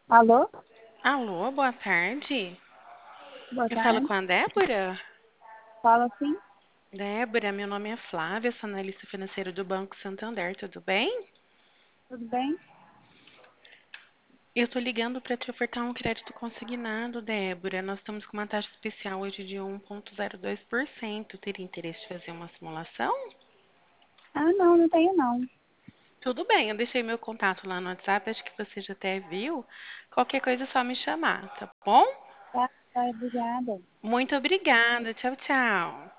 Alô? Alô, boa tarde. Boa Eu falo tarde. com a Débora. Fala sim, Débora, meu nome é Flávia, sou analista financeira do Banco Santander, tudo bem? tudo bem? Eu tô ligando para te ofertar um crédito consignado, Débora. Nós estamos com uma taxa especial hoje de 1,02%. Teria interesse de fazer uma simulação? Ah, não, não tenho não. Tudo bem, eu deixei meu contato lá no WhatsApp, acho que você já até viu. Qualquer coisa é só me chamar, tá bom? Tá, obrigada. Muito obrigada. Tchau, tchau.